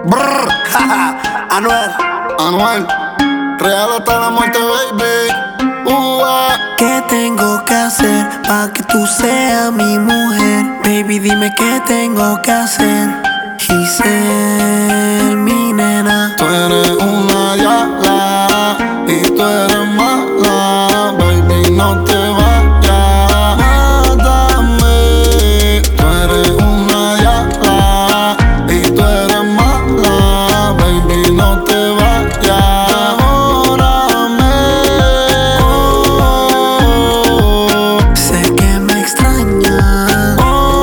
Brr, Anuel, Anuel, real hasta la muerte, baby. ¿Qué tengo que hacer para que tú seas mi mujer? Baby, dime qué tengo que hacer. Giselle, mi nena. Tú eres una diabla y tú eres mala, baby, no te vayas, mátame. Tú eres una diabla y tú eres mala, baby, no te vayas, devórame. Sé que me extrañas.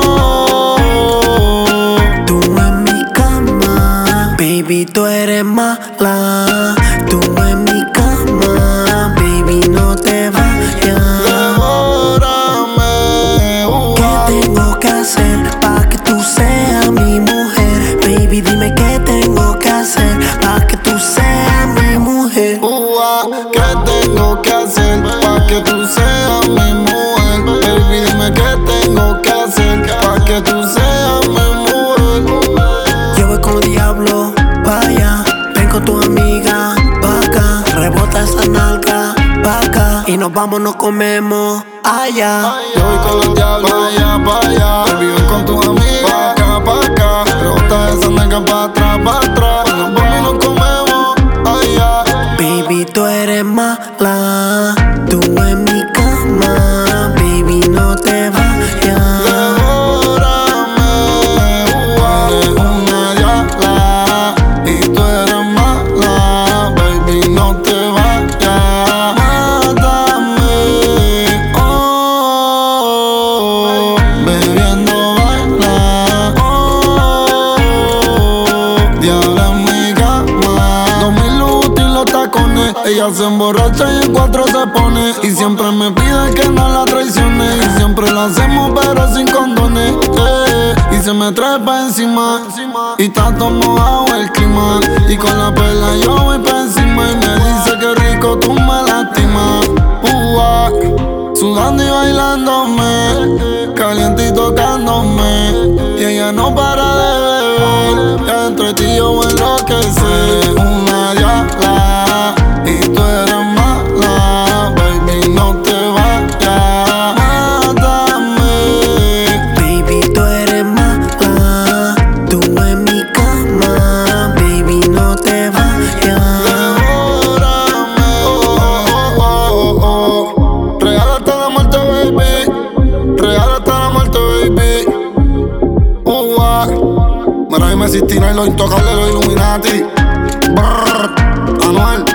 Tú en mi cama, baby, tú eres mala. Tú en mi cama, baby, no te vayas. Devórame. ¿Qué tengo que hacer para que tú seas mi mujer? Baby, dime qué tengo que hacer para que tú seas mi mujer. ¿Qué tengo que hacer para que tú seas mi mujer? Baby, dime qué tengo que hacer para que tú seas mi mujer. Yo voy con diablo, vaya. Ven con tu amiga, pa' acá. Rebota esa nalga, pa' acá. Y nos vamos, nos comemos allá. Yo voy con los diablos allá, pa' allá. Baby, ven con tus amigas, pa' acá. Rebota esa nalga pa' atrás, pa' atrás. Nos vamos y nos comemos allá. Baby, tú eres mala. Tú en mi cama, baby, no te vayas. Devórame. Tú eres una diabla y tú eres mala, baby, no te vayas, mátame. Bebiendo baila, diabla en mi cama. 2000 útil los tacones, ella se emborracha y en cuatro se pone. Y siempre me pide que no la traicione. Y siempre lo hacemos pero sin condones, Y se me trae pa' encima y está todo mojado el clima. Y con la perla yo voy pa' encima y me dice que rico tú me lastimas. Sudando y bailándome, caliente y tocándome. Y ella no para de beber, ya entre ti yo voy a enloquecer. Una diabla y tú eres mala, baby, no te vayas, mátame. Baby, tú eres mala. Tú en mi cama, baby, no te vayas. Devórame. Real hasta la muerte, baby. Real hasta la muerte, baby. Mira, y me Sistina y los intocables, los Illuminati. Brr, Anuel.